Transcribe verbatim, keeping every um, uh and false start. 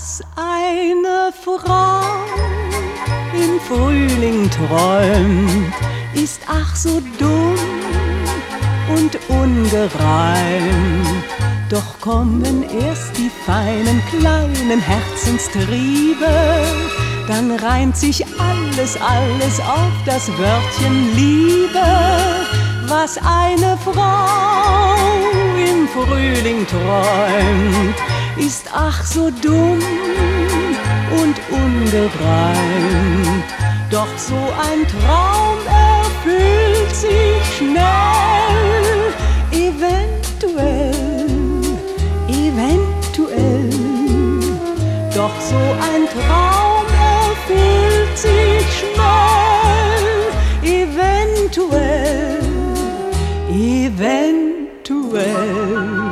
Was eine Frau im Frühling träumt, ist ach so dumm und ungereimt. Doch kommen erst die feinen kleinen Herzenstriebe, dann reimt sich alles, alles auf das Wörtchen Liebe. Was eine Frau im Frühling träumt, ist ach so dumm und ungereimt. Doch so ein Traum erfüllt sich schnell, eventuell, eventuell. Doch so ein Traum erfüllt sich schnell, eventuell, eventuell.